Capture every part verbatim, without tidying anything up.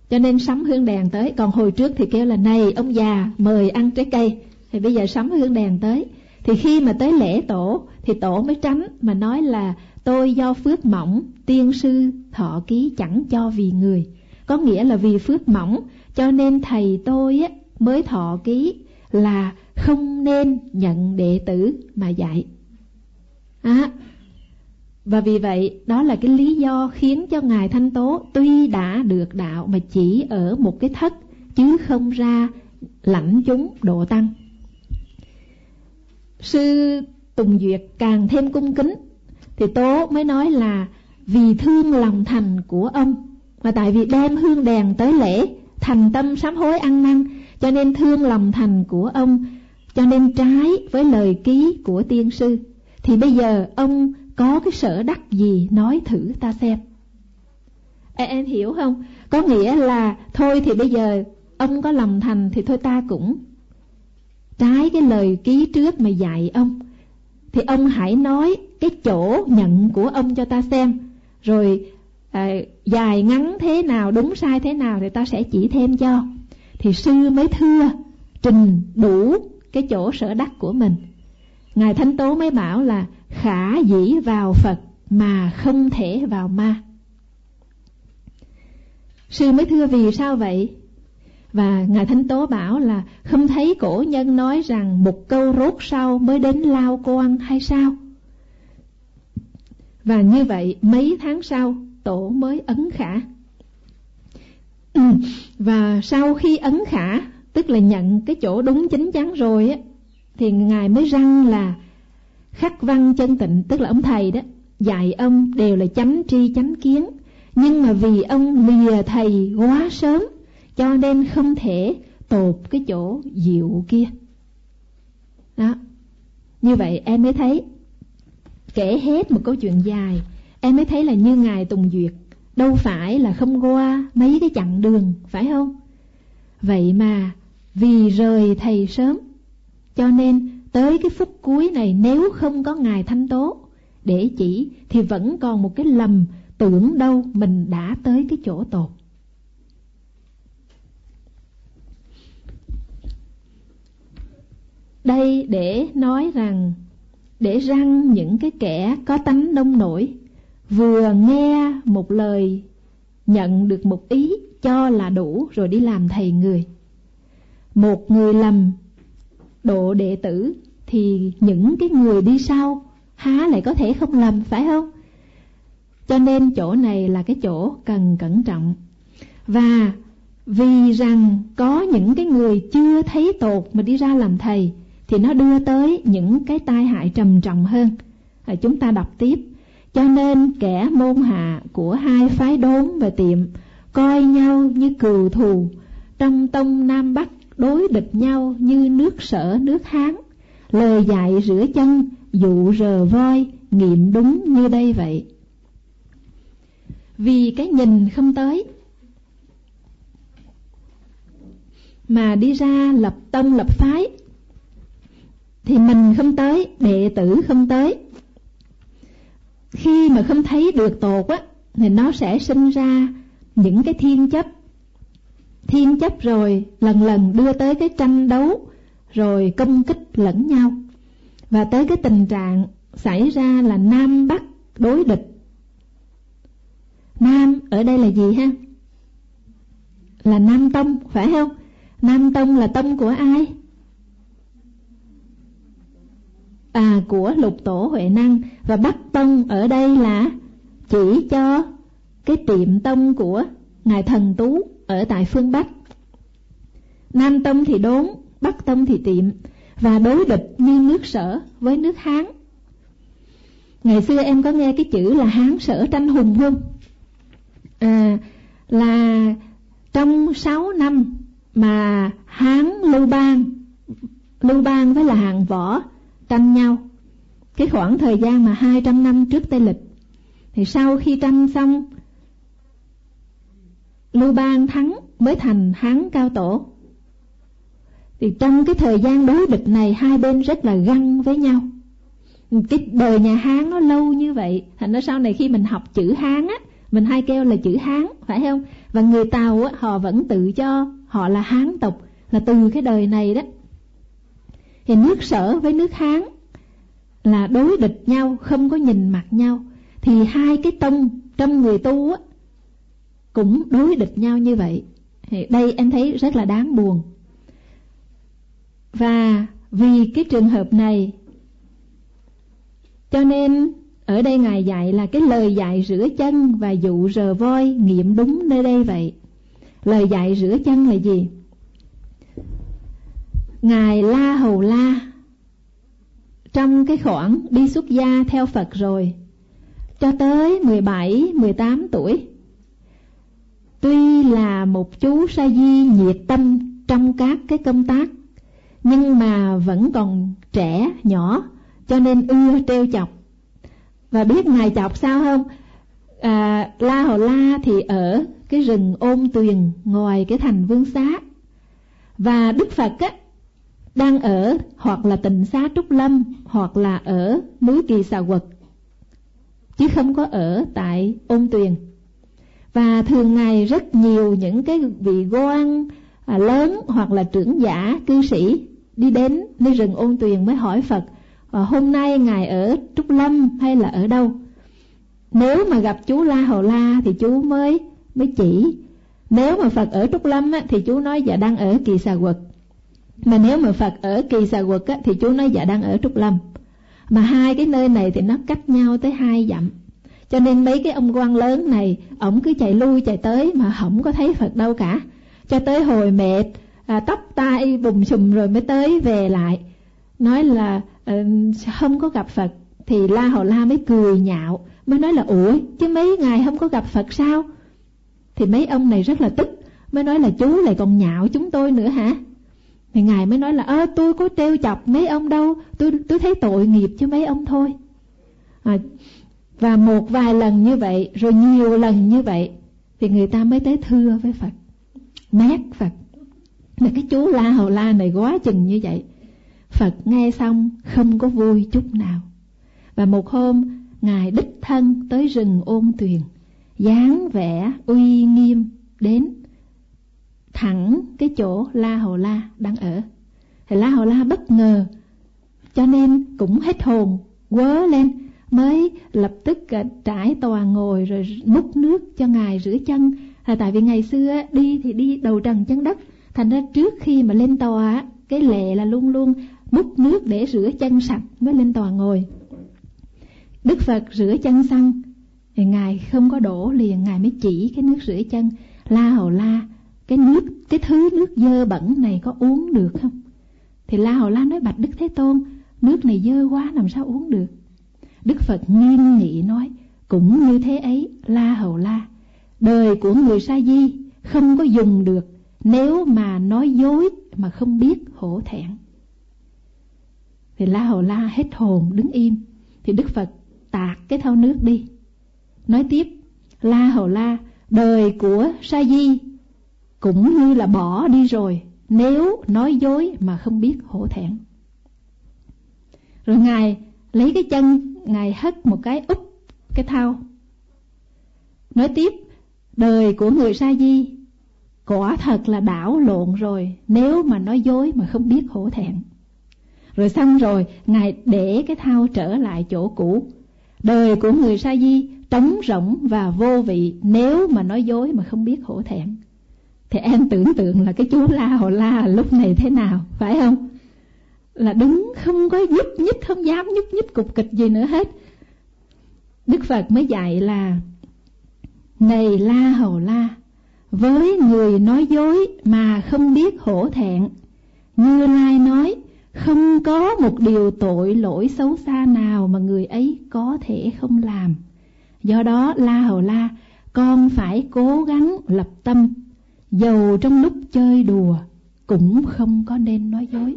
cho nên sắm hương đèn tới. Còn hồi trước thì kêu là này ông già mời ăn trái cây, thì bây giờ sắm hương đèn tới. Thì khi mà tới lễ tổ thì tổ mới tránh mà nói là tôi do phước mỏng, tiên sư thọ ký chẳng cho vì người. Có nghĩa là vì phước mỏng cho nên thầy tôi á, mới thọ ký là không nên nhận đệ tử mà dạy. À, và vì vậy đó là cái lý do khiến cho Ngài Thanh Tố tuy đã được đạo mà chỉ ở một cái thất chứ không ra lãnh chúng độ tăng. Sư Tùng Duyệt càng thêm cung kính, thì Tố mới nói là vì thương lòng thành của ông, mà tại vì đem hương đèn tới lễ, thành tâm sám hối ăn năn, cho nên thương lòng thành của ông, cho nên trái với lời ký của tiên sư. Thì bây giờ ông có cái sở đắc gì nói thử ta xem. Ê, em hiểu không? Có nghĩa là thôi thì bây giờ ông có lòng thành thì thôi ta cũng trái cái lời ký trước mà dạy ông. Thì ông hãy nói cái chỗ nhận của ông cho ta xem, rồi à, dài ngắn thế nào, đúng sai thế nào thì ta sẽ chỉ thêm cho. Thì sư mới thưa trình đủ cái chỗ sở đắc của mình. Ngài Thánh Tố mới bảo là khả dĩ vào Phật mà không thể vào ma. Sư mới thưa vì sao vậy? Và Ngài Thánh Tố bảo là không thấy cổ nhân nói rằng một câu rốt sau mới đến lao quan hay sao? Và như vậy mấy tháng sau tổ mới ấn khả. Và sau khi ấn khả, tức là nhận cái chỗ đúng chính chắn rồi á, thì Ngài mới răng là khắc văn chân tịnh, tức là ông thầy đó dạy ông đều là chánh tri chánh kiến, nhưng mà vì ông lìa thầy quá sớm cho nên không thể tột cái chỗ diệu kia. Đó, như vậy em mới thấy, kể hết một câu chuyện dài, em mới thấy là như Ngài Tùng Duyệt đâu phải là không qua mấy cái chặng đường, phải không? Vậy mà vì rời thầy sớm cho nên tới cái phút cuối này, nếu không có Ngài Thanh Tố để chỉ thì vẫn còn một cái lầm tưởng đâu mình đã tới cái chỗ tột. Đây để nói rằng, để răng những cái kẻ có tánh nông nổi, vừa nghe một lời nhận được một ý cho là đủ rồi đi làm thầy người. Một người lầm độ đệ tử thì những cái người đi sau há lại có thể không lầm, phải không? Cho nên chỗ này là cái chỗ cần cẩn trọng. Và vì rằng có những cái người chưa thấy tột mà đi ra làm thầy thì nó đưa tới những cái tai hại trầm trọng hơn. À, chúng ta đọc tiếp. Cho nên kẻ môn hạ của hai phái Đốn và Tiệm coi nhau như cừu thù, trong tông Nam Bắc đối địch nhau như nước Sở nước Hán. Lời dạy rửa chân, dụ rờ voi, nghiệm đúng như đây vậy. Vì cái nhìn không tới mà đi ra lập tông lập phái, thì mình không tới, đệ tử không tới. Khi mà không thấy được tột á, thì nó sẽ sinh ra những cái thiên chấp. Thiên chấp rồi lần lần đưa tới cái tranh đấu, rồi công kích lẫn nhau, và tới cái tình trạng xảy ra là Nam Bắc đối địch. Nam ở đây là gì ha? Là Nam Tông, phải không? Nam Tông là tông của ai? À, của Lục Tổ Huệ Năng. Và Bắc Tông ở đây là chỉ cho cái Tiệm Tông của Ngài Thần Tú ở tại phương Bắc. Nam Tông thì Đốn, Bắc Tông thì Tiệm, và đối địch như nước Sở với nước Hán. Ngày xưa em có nghe cái chữ là Hán Sở tranh hùng không? À, là trong sáu năm mà Hán Lưu Bang Lưu Bang với là Hạng Võ tranh nhau, cái khoảng thời gian mà hai trăm năm trước Tây Lịch, thì sau khi tranh xong, Lưu Bang thắng mới thành Hán Cao Tổ. Thì trong cái thời gian đối địch này, hai bên rất là găng với nhau. Cái đời nhà Hán nó lâu như vậy, thành ra sau này khi mình học chữ Hán á, Mình hay kêu là chữ Hán, phải không? Và người Tàu á, họ vẫn tự cho họ là Hán tộc, là từ cái đời này đó. Thì nước Sở với nước Hán là đối địch nhau, không có nhìn mặt nhau. Thì hai cái tông trong người tu á cũng đối địch nhau như vậy. Thì đây em thấy rất là đáng buồn. Và vì cái trường hợp này cho nên ở đây Ngài dạy là cái lời dạy rửa chân và dụ rờ voi nghiệm đúng nơi đây vậy. Lời dạy rửa chân là gì? Ngài La Hầu La trong cái khoảng đi xuất gia theo Phật rồi, cho tới mười bảy, mười tám tuổi, tuy là một chú sa di nhiệt tâm trong các cái công tác, nhưng mà vẫn còn trẻ, nhỏ, cho nên ưa trêu chọc. Và biết Ngài chọc sao không? À, La Hầu La thì ở cái rừng Ôn Tuyền ngoài cái thành Vương Xá. Và Đức Phật á, đang ở hoặc là Tịnh Xá Trúc Lâm, hoặc là ở núi Kỳ Xà Quật, chứ không có ở tại Ôn Tuyền. Và thường ngày rất nhiều những cái vị quan à, lớn hoặc là trưởng giả, cư sĩ đi đến nơi rừng Ôn Tuyền mới hỏi Phật, à, hôm nay Ngài ở Trúc Lâm hay là ở đâu? Nếu mà gặp chú La Hầu La thì chú mới mới chỉ. Nếu mà Phật ở Trúc Lâm á, thì chú nói dạ đang ở Kỳ Xà Quật. Mà nếu mà Phật ở Kỳ Xà Quật á, thì chú nói dạ đang ở Trúc Lâm. Mà hai cái nơi này thì nó cách nhau tới hai dặm. Cho nên mấy cái ông quan lớn này, ổng cứ chạy lui chạy tới mà không có thấy Phật đâu cả. Cho tới hồi mệt, à, tóc tai bùm xùm rồi mới tới về lại, nói là uh, không có gặp Phật. Thì La Hầu La mới cười nhạo, mới nói là ủa chứ mấy ngài không có gặp Phật sao? Thì mấy ông này rất là tức, mới nói là chú lại còn nhạo chúng tôi nữa hả? Thì Ngài mới nói là ơ tôi có trêu chọc mấy ông đâu, tôi tôi thấy tội nghiệp cho mấy ông thôi. À, và một vài lần như vậy, rồi nhiều lần như vậy, thì người ta mới tới thưa với Phật, mét Phật. Mà cái chú La Hầu La này quá chừng như vậy. Phật nghe xong không có vui chút nào. Và một hôm Ngài đích thân tới rừng Ôn Tuyền, dáng vẻ uy nghiêm đến thẳng cái chỗ La Hầu La đang ở. Thì La Hầu La bất ngờ, cho nên cũng hết hồn, quớ lên, mới lập tức trải tòa ngồi rồi múc nước cho Ngài rửa chân. À, tại vì ngày xưa đi thì đi đầu trần chân đất, thành ra trước khi mà lên tòa, cái lệ là luôn luôn múc nước để rửa chân sạch mới lên tòa ngồi. Đức Phật rửa chân xong thì Ngài không có đổ liền, Ngài mới chỉ cái nước rửa chân. La Hầu La, cái nước, cái thứ nước dơ bẩn này có uống được không? Thì La Hầu La nói bạch Đức Thế Tôn, nước này dơ quá làm sao uống được? Đức Phật nghiêm nghị nói, cũng như thế ấy La Hầu La, đời của người sa di không có dùng được nếu mà nói dối mà không biết hổ thẹn. Thì La Hầu La hết hồn đứng im. Thì Đức Phật tạt cái thau nước đi, nói tiếp, La Hầu La, đời của sa di cũng như là bỏ đi rồi nếu nói dối mà không biết hổ thẹn. Rồi Ngài lấy cái chân, Ngài hất một cái úp cái thau, nói tiếp, đời của người sa di quả thật là đảo lộn rồi nếu mà nói dối mà không biết hổ thẹn. Rồi xong rồi Ngài để cái thau trở lại chỗ cũ, đời của người sa di trống rỗng và vô vị nếu mà nói dối mà không biết hổ thẹn. Thì em tưởng tượng là cái chú La Hầu La lúc này thế nào, phải không? Là đứng không có nhúc nhích, không dám nhúc nhích cục kịch gì nữa hết. Đức Phật mới dạy là, này La Hầu La, với người nói dối mà không biết hổ thẹn, Như Lai nói, không có một điều tội lỗi xấu xa nào mà người ấy có thể không làm. Do đó La Hầu La, con phải cố gắng lập tâm, dầu trong lúc chơi đùa cũng không có nên nói dối.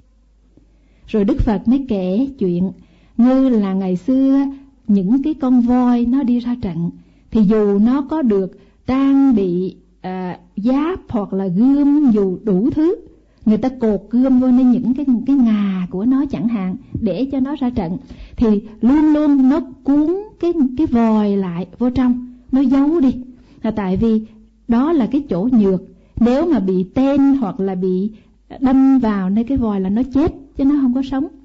Rồi Đức Phật mới kể chuyện như là ngày xưa những cái con voi nó đi ra trận, thì dù nó có được trang bị à, giáp hoặc là gươm, dù đủ thứ, người ta cột gươm vô nên những cái cái ngà của nó chẳng hạn để cho nó ra trận, thì luôn luôn nó cuốn cái cái vòi lại vô trong, nó giấu đi, là tại vì đó là cái chỗ nhược. Nếu mà bị tên hoặc là bị đâm vào nơi cái vòi là nó chết chứ nó không có sống.